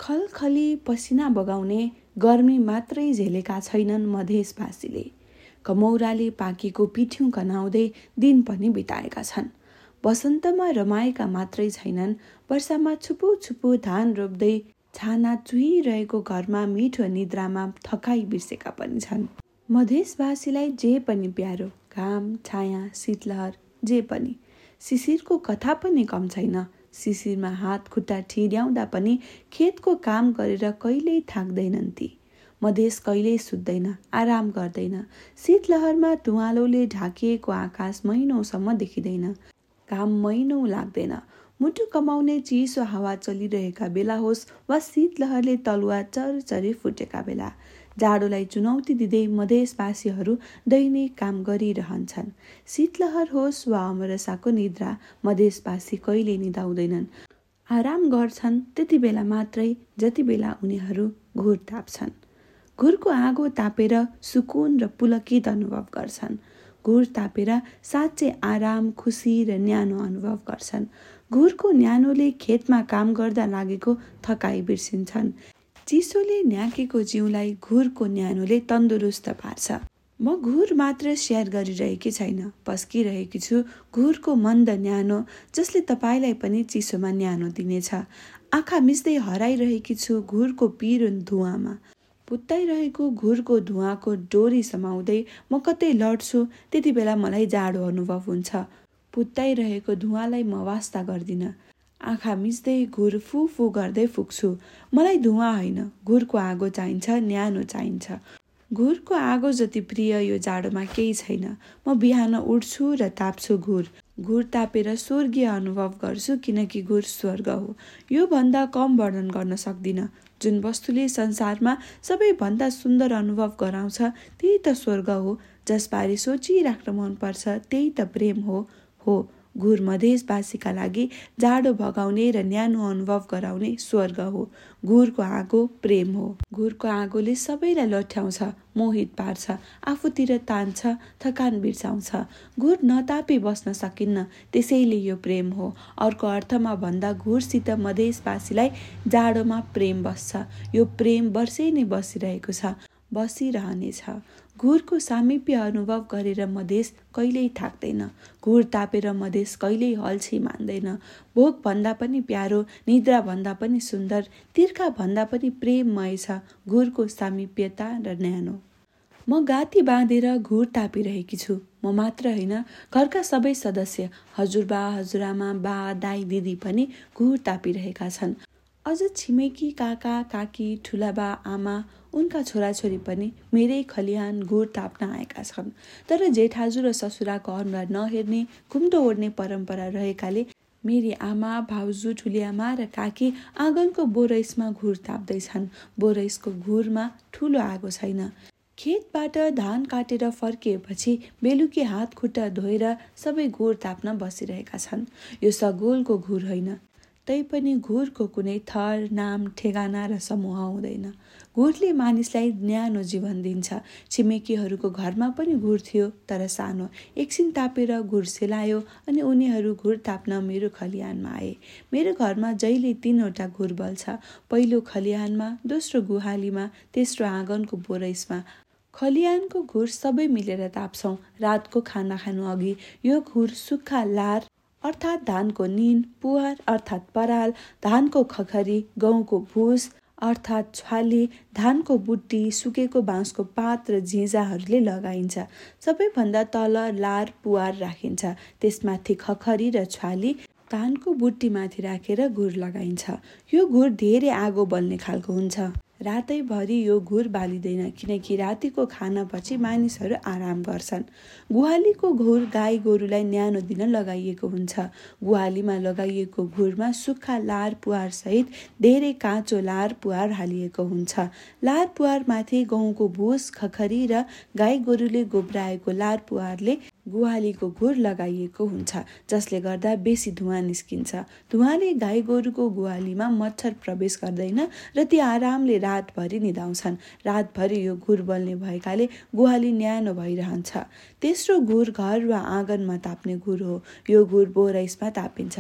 खलखली पसिना बगाउने गर्मी मात्रै झेलेका छैनन् मधेसवासीले। कमौराले पाकेको पिठ्युँ कनाउँदै दिन पनि बिताएका छन्। वसन्तमा रमाएका मात्रै छैनन्, वर्षामा छुपु छुपु धान रोप्दै छाना चुहिरहेको घरमा मिठो निद्रामा थकाइ बिर्सेका पनि छन्। मधेसवासीलाई जे पनि प्यारो, घाम, छाया, शीतलहर, जे पनि। शिशिरको कथा पनि कम छैन। शिशिरमा हात खुट्टा ठिर्याउँदा पनि खेतको काम गरेर कहिल्यै थाक्दैनन् ती। मधेस कहिल्यै सुत्दैन, आराम गर्दैन। शीतलहरमा तुवालोले ढाकिएको आकाश महिनौसम्म देखिँदैन। घाम महिनौँ लाग्दैन। मुटु कमाउने चिसो हावा चलिरहेका बेला होस् वा शीतलहरले तलुवा चरचरी फुटेका बेला, जाडोलाई चुनौती दिँदै मधेसवासीहरू दैनिक काम गरिरहन्छन्। शीतलहर होस् वा अमरसाको निद्रा, मधेसवासी कहिले निदाउँदैनन्। आराम गर्छन् त्यति बेला मात्रै जति बेला उनीहरू घुर ताप्छन्। घुरको आगो तापेर सुकुन र पुलकित अनुभव गर्छन्। घुर तापेर साँच्चै आराम, खुसी र न्यानो अनुभव गर्छन्। घुरको न्यानोले खेतमा काम गर्दा लागेको थकाइ बिर्सिन्छन्। चिसोले न्याकेको जिउलाई घुरको न्यानोले तन्दुरुस्त पार्छ। म घुर मात्र सेयर गरिरहेकी छैन, पस्किरहेकी छु घुरको मन्द न्यानो, जसले तपाईँलाई पनि चिसोमा न्यानो दिनेछ। आँखा मिच्दै हराइरहेकी छु घुरको पिरो धुवामा। पुत्ताइरहेको घुरको धुवाको डोरी समाउँदै म कतै लड्छु, त्यति बेला मलाई जाडो अनुभव हुन्छ। पुत्ताइरहेको धुवालाई म वास्ता गर्दिनँ। आँखा मिच्दै घुर फु फु गर्दै फुक्छु। मलाई धुवा होइन, घुरको आगो चाहिन्छ, न्यानो चाहिन्छ। घुरको आगो जति प्रिय यो जाडोमा केही छैन। म बिहान उठ्छु र ताप्छु घुर। घुर तापेर स्वर्गीय अनुभव गर्छु, किनकि घुर स्वर्ग हो। यो भन्दा कम वर्णन गर्न सक्दिनँ। जुन वस्तुले संसारमा सबैभन्दा सुन्दर अनुभव गराउँछ त्यही त स्वर्ग हो। जसबारे सोचिराख्न मनपर्छ त्यही त प्रेम हो। घुर मधेसवासीका लागि जाडो भगाउने र न्यानो अनुभव गराउने स्वर्ग हो। घुरको आगो प्रेम हो। घुरको आगोले सबैलाई लठ्याउँछ, मोहित पार्छ, आफूतिर तान्छ, थकान बिर्साउँछ। घुर नतापी बस्न सकिन्न, त्यसैले यो प्रेम हो। अर्को अर्थमा भन्दा घुरसित मधेसवासीलाई जाडोमा प्रेम बस्छ। यो प्रेम वर्षै नै बसिरहेको छ, बसिरहनेछ। घुरको सामिप्य अनुभव गरेर मधेस कहिल्यै थाक्दैन। घुर तापेर मधेस कहिल्यै अल्छी मान्दैन। भोक भन्दा पनि प्यारो, निद्रा भन्दा पनि सुन्दर, तिर्खा भन्दा पनि प्रेममय छ घुरको सामिप्यता र न्यानो। म गाती बाँधेर घुर तापिरहेकी छु। म मात्र होइन, घरका सबै सदस्य, हजुरबा, हजुरआमा, बा, दाई, दिदी पनि घुर तापिरहेका छन्। अझ छिमेकी काका, काकी, ठुलाबा, आमा, उनका छोराछोरी पनि मेरै खलिहान घुर ताप्न आएका छन्। तर जेठाजु र ससुराको अनुहार नहेर्ने, घुम्टो ओढ्ने परम्परा रहेकाले मेरी आमा, भाउजू, ठुलिआमा र काकी आँगनको बोरैसमा घुर ताप्दैछन्। बोरैसको घुरमा ठुलो आगो छैन। खेतबाट धान काटेर फर्किएपछि बेलुकी हात खुट्टा धोएर सबै घुर ताप्न बसिरहेका छन्। यो सगोलको घुर होइन, तैपनि घुरको कुनै थर, नाम, ठेगाना र समूह हुँदैन। घुरले मानिसलाई न्यानो जीवन दिन्छ। छिमेकीहरूको घरमा पनि घुर थियो, तर सानो। एकछिन तापेर घुर सेलायो अनि उनीहरू घुर ताप्न मेरो खलिहानमा आए। मेरो घरमा जहिले 3वटा घुर बल्छ। पहिलो खलिहानमा, दोस्रो गुहालीमा, तेस्रो आँगनको बोरैसमा। खलिहानको घुर सबै मिलेर ताप्छौँ रातको खाना खानु अघि। यो घुर सुक्खा लार अर्थात् धानको निन, पुवार अर्थात् पराल, धानको खखरी, गहुँको भुस अर्थात् छ्वाली, धानको बुट्टी, सुकेको बाँसको पात र झिझाहरूले लगाइन्छ। सबैभन्दा तल लार पुवार राखिन्छ, त्यसमाथि खखरी र छ्वाली धानको बुट्टीमाथि राखेर घुर लगाइन्छ। यो घुर धेरै आगो बल्ने खालको हुन्छ। रातैभरि यो घुर बालिँदैन, किनकि रातिको खानापछि मानिसहरू आराम गर्छन्। गुहालीको घुर गाई गोरुलाई न्यानो दिन लगाइएको हुन्छ। गुहालीमा लगाइएको घुरमा सुक्खा लार पुवार सहित धेरै काँचो लार पुवार हालिएको हुन्छ। लार पुवारमाथि गहुँको भुस, खखरी र गाई गोरुले गोब्राएको लार पुवारले गुहालीको घुर लगाइएको हुन्छ, जसले गर्दा बेसी धुवाँ निस्किन्छ। धुवाँले गाई गोरुको गुहालीमा मच्छर प्रवेश गर्दैन र ती आरामले रातभरि निदाउँछन्। रातभरि यो घुर बल्ने भएकाले गुहाली न्यानो भइरहन्छ। तेस्रो घुर घर वा आँगनमा ताप्ने घुर हो। यो घुर बोरैसमा तापिन्छ।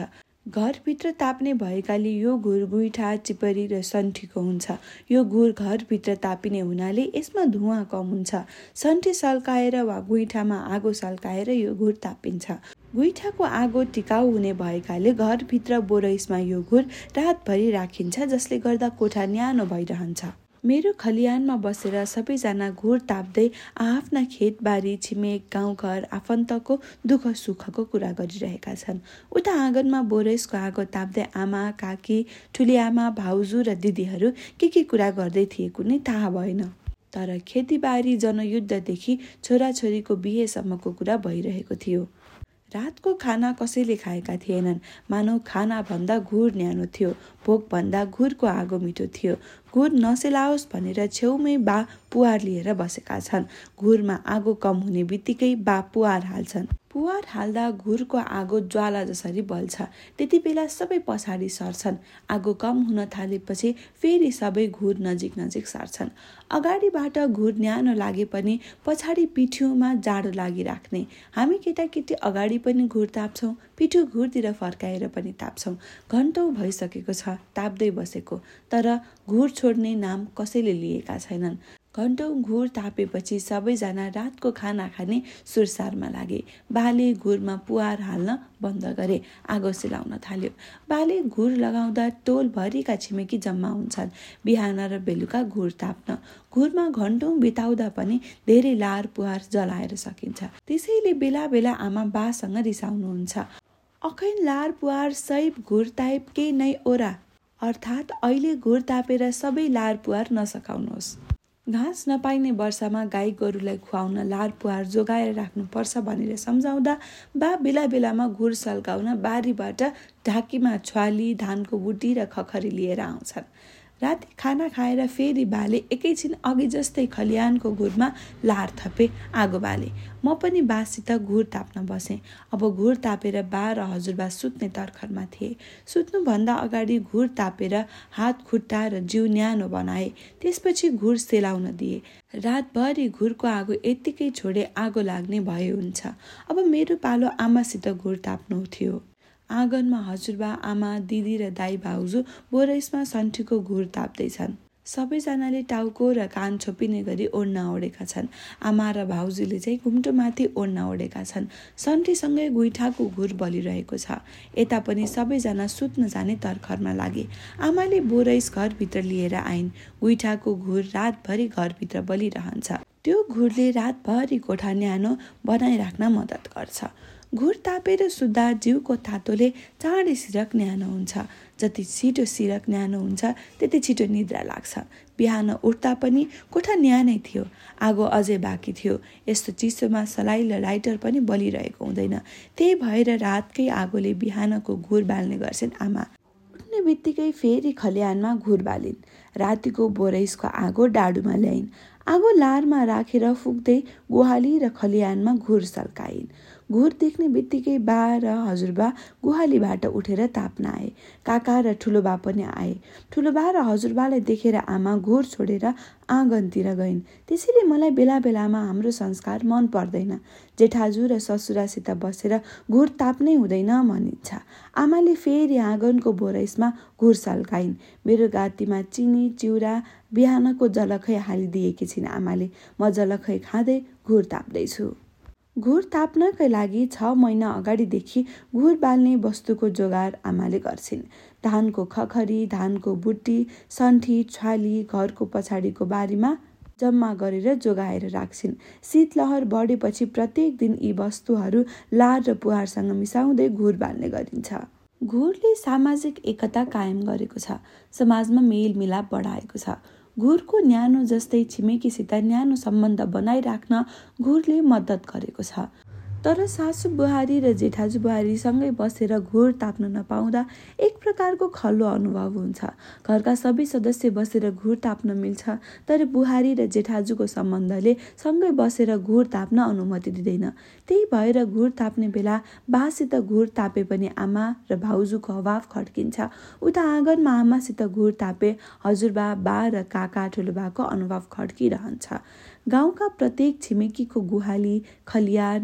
घरभित्र ताप्ने भएकाले यो घुर गुइठा, चिपरी र सन्ठीको हुन्छ। यो घुर घरभित्र तापिने हुनाले यसमा धुवाँ कम हुन्छ। सन्ठी सल्काएर वा गुइठामा आगो सल्काएर यो घुर तापिन्छ। गुइठाको आगो टिकाउ हुने भएकाले घरभित्र बोरैसमा यो घुर रातभरि राखिन्छ, जसले गर्दा कोठा न्यानो भइरहन्छ। मेरो खलियानमा बसेर सबैजना घुर ताप्दै आफ्ना खेतबारी, छिमेक, गाउँघर, आफन्तको दुःख सुखको कुरा गरिरहेका छन्। उता आँगनमा बोरैसको आगो ताप्दै आमा, काकी, ठुली आमा, भाउजू र दिदीहरू के कुरा गर्दै थिए कुनै थाहा भएन। तर खेतीबारी, जनयुद्धदेखि छोराछोरीको बिहेसम्मको कुरा भइरहेको थियो। रातको खाना कसैले खाएका थिएनन्। मानव खानाभन्दा घुर न्यानो थियो। भोकभन्दा घुरको आगो मिठो थियो। घुर नसेलाओस् भनेर छेउमै बा पुवार लिएर बसेका छन्। घुरमा आगो कम हुने बित्तिकै बा पुवार हाल्छन्। पुवार हाल्दा घुरको आगो ज्वाला जसरी बल्छ। त्यति बेला सबै पछाडि सर्छन्। आगो कम हुन थालेपछि फेरि सबै घुर नजिक नजिक सर्छन्। अगाडिबाट घुर न्यानो लागे पनि पछाडि पिठ्यूमा जाडो लागिराख्ने। हामी केटाकेटी अगाडि पनि घुर ताप्छौँ, पिठ्यू घुरतिर फर्काएर पनि ताप्छौँ। घन्टौँ भइसकेको छ ताप्दै बसेको, तर घुर छोड्ने नाम कसैले लिएका छैनन्। घन्टौँ घुर तापेपछि सबैजना रातको खाना खाने सुरसारमा लागे। बाले घुरमा पुवार हाल्न बन्द गरे। आगो सेलाउन थाल्यो। बाले घुर लगाउँदा टोलभरिका छिमेकी जम्मा हुन्छन्, बिहान र बेलुका घुर ताप्न। घुरमा घन्टौँ बिताउँदा पनि धेरै लार पुवार जलाएर सकिन्छ। त्यसैले बेला बेला आमा बासँग रिसाउनुहुन्छ। अखैन लार पुवार सैब घुर ताप के नै ओरा, अर्थात् अहिले घुर तापेर सबै लार पुवार नसकाउनुहोस्। घाँस नपाइने वर्षमा गाई गोरुलाई खुवाउन लार पुवार जोगाएर राख्नुपर्छ भनेर सम्झाउँदा बा बेला बेलामा घुर सल्काउन बारीबाट ढाकीमा छ्वाली, धानको बुटी र खखरी लिएर आउँछन्। राति खाना खाएर फेरि बाले एकैछिन अघि जस्तै खलियानको घुरमा लार थपे, आगो बाले। म पनि बासित घुर ताप्न बसेँ। अब घुर तापेर बा र हजुरबा सुत्ने तर्खरमा थिए। सुत्नुभन्दा अगाडि घुर तापेर हात, खुट्टा र जिउ न्यानो बनाए। त्यसपछि घुर सेलाउन दिए। रातभरि घुरको आगो यत्तिकै छोडे आगो लाग्ने भए हुन्छ। अब मेरो पालो आमासित घुर ताप्नु थियो। आँगनमा हजुरबा, आमा, दिदी र दाई भाउजू बोरैसमा सन्ठीको घुर ताप्दैछन्। सबैजनाले टाउको र कान छोपिने गरी ओढ्ना ओढेका छन्। आमा र भाउजूले चाहिँ घुम्टोमाथि ओढ्ना ओढेका छन्। सन्ठीसँगै गुइठाको घुर बलिरहेको छ। यता पनि सबैजना सुत्न जाने तर्खरमा लागे। आमाले बोरैस घरभित्र लिएर आइन्। गुइठाको घुर रातभरि घरभित्र बलिरहन्छ। त्यो घुरले रातभरि कोठा न्यानो बनाइराख्न मद्दत गर्छ। घुर तापेर सुत्दा जिउको तातोले चाँडै सिरक न्यानो हुन्छ। जति छिटो सिरक न्यानो हुन्छ त्यति छिटो निद्रा लाग्छ। बिहान उठ्दा पनि कोठा न्यानै थियो। आगो अझै बाँकी थियो। यस्तो चिसोमा सलाई र लाइटर पनि बलिरहेको हुँदैन। त्यही भएर रातकै आगोले बिहानको घुर बाल्ने गर्छन् आमा। उठ्ने बित्तिकै फेरि खलियानमा घुर बालिन्। रातिको बोरैसको आगो डाडुमा ल्याइन्। आगो लारमा राखेर फुक्दै गुहाली र खलियानमा घुर सल्काइन्। घुर देख्ने बित्तिकै बा र हजुरबा गुहालीबाट उठेर ताप्न आए। काका र ठुलो बा पनि आए। ठुलो बा र हजुरबालाई देखेर आमा घुर छोडेर आँगनतिर गइन्। त्यसैले मलाई बेला बेलामा हाम्रो संस्कार मन पर्दैन। जेठाजु र ससुरासित बसेर घुर ताप्नै हुँदैन भनिन्छ। आमाले फेरि आँगनको बोरैसमा घुर सल्काइन्। मेरो गातीमा चिनी, चिउरा बिहानको जलखै हालिदिएकी छिन् आमाले। म जलखै खाँदै घुर ताप्दैछु। घुर ताप्नकै लागि 6 महिना अगाडिदेखि घुर बाल्ने वस्तुको जोगार आमाले गर्छिन्। धानको खखरी, धानको बुट्टी, सन्ठी, छ्वाली घरको पछाडिको बारीमा जम्मा गरेर जोगाएर राख्छिन्। शीतलहर बढेपछि प्रत्येक दिन यी वस्तुहरू लार र पुवारसँग मिसाउँदै घुर बाल्ने गरिन्छ। घुरले सामाजिक एकता कायम गरेको छ। समाजमा मेलमिलाप बढाएको छ। घुरको न्यानो जस्तै छिमेकीसित न्यानो सम्बन्ध बनाइराख्न घुरले मद्दत गरेको छ। तर सासू बुहारी र जेठाजु बुहारीसँगै बसेर घुर ताप्न नपाउँदा एक प्रकारको खल्लो अनुभव हुन्छ। घरका सबै सदस्य बसेर घुर ताप्न मिल्छ, तर बुहारी र जेठाजुको सम्बन्धले सँगै बसेर घुर ताप्न अनुमति दिँदैन। त्यही भएर घुर ताप्ने बेला बासित घुर तापे पनि आमा र भाउजूको अभाव खड्किन्छ। उता आँगनमा आमासित घुर तापे हजुरबा, बा र काका ठुलोबाको अनुभव खड्किरहन्छ। गाउँका प्रत्येक छिमेकीको गुहाली, खलियान र बोरै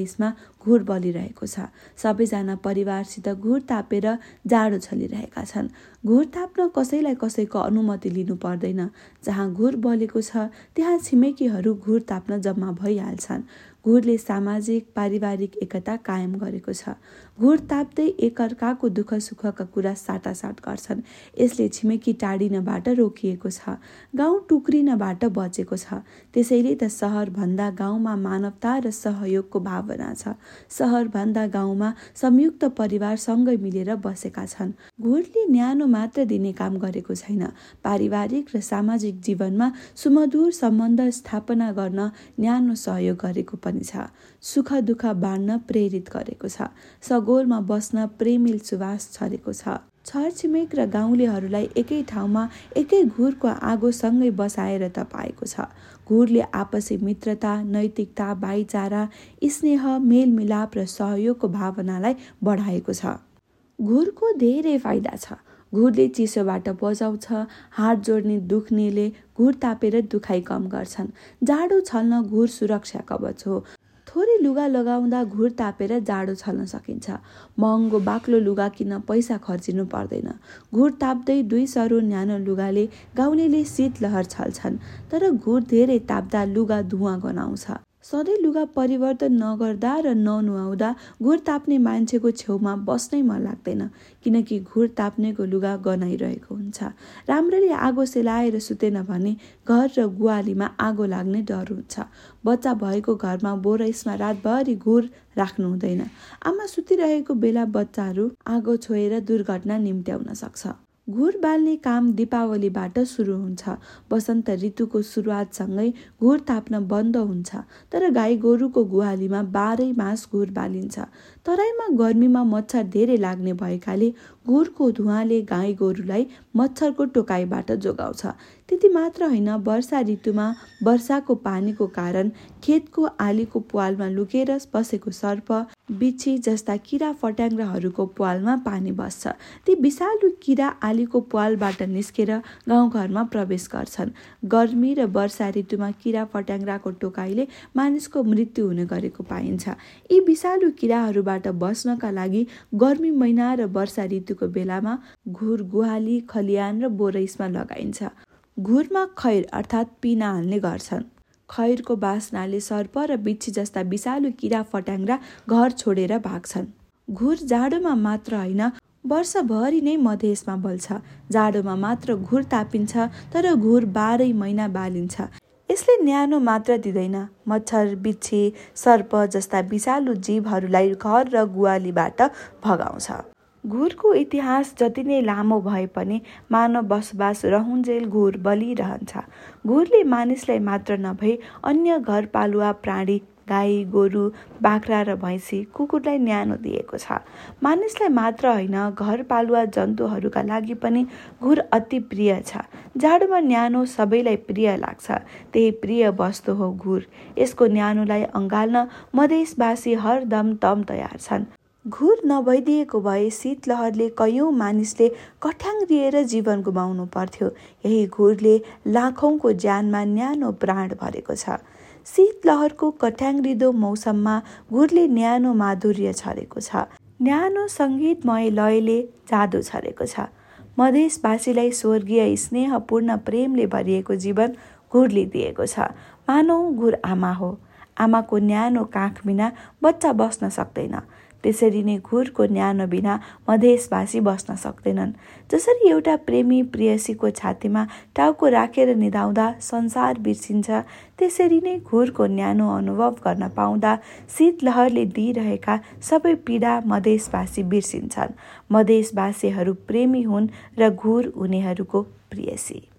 बोरैसमा घुर बलिरहेको छ। सबैजना परिवारसित घुर तापेर जाडो छलिरहेका छन्। घुर ताप्न कसैलाई कसैको अनुमति लिनु पर्दैन। जहाँ घुर बलेको छ त्यहाँ छिमेकीहरू घुर ताप्न जम्मा भइहाल्छन्। घुरले सामाजिक पारिवारिक एकता कायम गरेको छ। घुर ताप्दै एकअर्काको दुःख सुखका कुरा साटासाट गर्छन्। यसले छिमेकी टाढिनबाट रोकिएको छ। गाउँ टुक्रिनबाट बचेको छ। त्यसैले त सहरभन्दा गाउँमा मानवता र सहयोगको भावना छ। सहरभन्दा गाउँमा संयुक्त परिवार सँगै मिलेर बसेका छन्। घुरले न्यानो मात्र दिने काम गरेको छैन। पारिवारिक र सामाजिक जीवनमा सुमधुर सम्बन्ध स्थापना गर्न न्यानो सहयोग गरेको पनि छ। सुख दुःख बाँड्न प्रेरित गरेको छ। सगोलमा बस्न प्रेमिल सुवास छरेको छ। छरछिमेक र गाउँलेहरूलाई एकै ठाउँमा एकै घुरको आगोसँगै बसाएर तपाएको छ। घुरले आपसी मित्रता, नैतिकता, भाइचारा, स्नेह, मेलमिलाप र सहयोगको भावनालाई बढाएको छ। घुरको धेरै फाइदा छ। घुरले चिसोबाट बचाउँछ। हात जोड्ने दुख्नेले घुर तापेर दुखाइ कम गर्छन्। जाडो छल्न घुर सुरक्षा कवच हो। थोरै लुगा लगाउँदा घुर तापेर जाडो छल्न सकिन्छ। महँगो बाक्लो लुगा किन्न पैसा खर्चिनु पर्दैन। घुर ताप्दै 2 सरो न्यानो लुगाले गाउँलेले शीतलहर छल्छन्। तर घुर धेरै ताप्दा लुगा धुवाँ गनाउँछ। सधैँ लुगा परिवर्तन नगर्दा र ननुहाउँदा घुर ताप्ने मान्छेको छेउमा बस्नै मन लाग्दैन। किनकि घुर ताप्नेको लुगा गनाइरहेको हुन्छ। राम्ररी आगो सेलाएर सुतेन भने घर र गुवालीमा आगो लाग्ने डर हुन्छ। बच्चा भएको घरमा बोरैसमा रातभरि घुर राख्नु हुँदैन। आमा सुतिरहेको बेला बच्चाहरू आगो छोएर दुर्घटना निम्त्याउन सक्छ। घुर बाल्ने काम दीपावलीबाट सुरु हुन्छ। वसन्त ऋतुको सुरुवातसँगै घुर ताप्न बन्द हुन्छ। तर गाई गोरुको गुहालीमा 12 मास घुर बालिन्छ। तराईमा गर्मीमा मच्छर धेरै लाग्ने भएकाले घुरको धुवाँले गाई गोरुलाई मच्छरको टोकाइबाट जोगाउँछ। त्यति मात्र होइन, वर्षा ऋतुमा वर्षाको पानीको कारण खेतको आलीको प्वालमा लुकेर बसेको सर्प, बिच्छी जस्ता किरा फट्याङ्ग्राहरूको प्वालमा पानी बस्छ। ती विषालु किरा आलीको प्वालबाट निस्केर गाउँघरमा प्रवेश गर्छन्। गर्मी र वर्षा ऋतुमा किरा फट्याङ्ग्राको टोकाइले मानिसको मृत्यु हुने गरेको पाइन्छ। यी विषालु किराहरूबाट बस्नका लागि गर्मी महिना र वर्षा ऋतुको बेलामा घुर गुहाली, खलियान र बोरैसमा लगाइन्छ। घुरमा खैर अर्थात् पिना हाल्ने गर्छन्। खैरको बास्नाले सर्प र बिच्छी जस्ता विषालु किरा फट्याङ्ग्रा घर छोडेर भाग्छन्। घुर जाडोमा मात्र होइन, वर्षभरि नै मधेसमा बल्छ। जाडोमा मात्र घुर तापिन्छ, तर घुर 12 महिना बालिन्छ। यसले न्यानो मात्र दिँदैन, मच्छर, बिच्छी, सर्प जस्ता विषालु जीवहरूलाई घर र गुवालीबाट भगाउँछ। घुरको इतिहास जति नै लामो भए पनि मानव बसोबास रहुन्जेल घुर बलिरहन्छ। घुरले मानिसलाई मात्र नभई अन्य घरपालुवा प्राणी, गाई, गोरु, बाख्रा र भैँसी, कुकुरलाई न्यानो दिएको छ। मानिसलाई मात्र होइन, घरपालुवा जन्तुहरूका लागि पनि घुर अति प्रिय छ। जाडोमा न्यानो सबैलाई प्रिय लाग्छ। त्यही प्रिय वस्तु हो घुर। यसको न्यानोलाई अँगाल्न मधेसवासी हरदम तम तयार छन्। घुर नभइदिएको भए शीतलहरले कयौं मानिसले कठ्याङ्ग्रिएर जीवन गुमाउनु पर्थ्यो। यही घुरले लाखौंको ज्यानमा न्यानो प्राण भरेको छ। शीतलहरको कठ्याङ्ग्रिदो मौसममा घुरले न्यानो माधुर्य छरेको छ। न्यानो सङ्गीतमय लयले जादु छरेको छ। मधेसवासीलाई स्वर्गीय स्नेहपूर्ण प्रेमले भरिएको जीवन घुरले दिएको छ। मानौ घुर आमा हो। आमाको न्यानो काख बिना बच्चा बस्न सक्दैन। त्यसरी नै घुरको न्यानो बिना मधेसवासी बस्न सक्दैनन्। जसरी एउटा प्रेमी प्रेयसीको छातीमा टाउको राखेर निदाउँदा संसार बिर्सिन्छ, त्यसरी नै घुरको न्यानो अनुभव गर्न पाउँदा शीतलहरले दिइरहेका सबै पीडा मधेसवासी बिर्सिन्छन्। मधेसवासीहरू प्रेमी हुन् र घुर उनीहरूको प्रेयसी।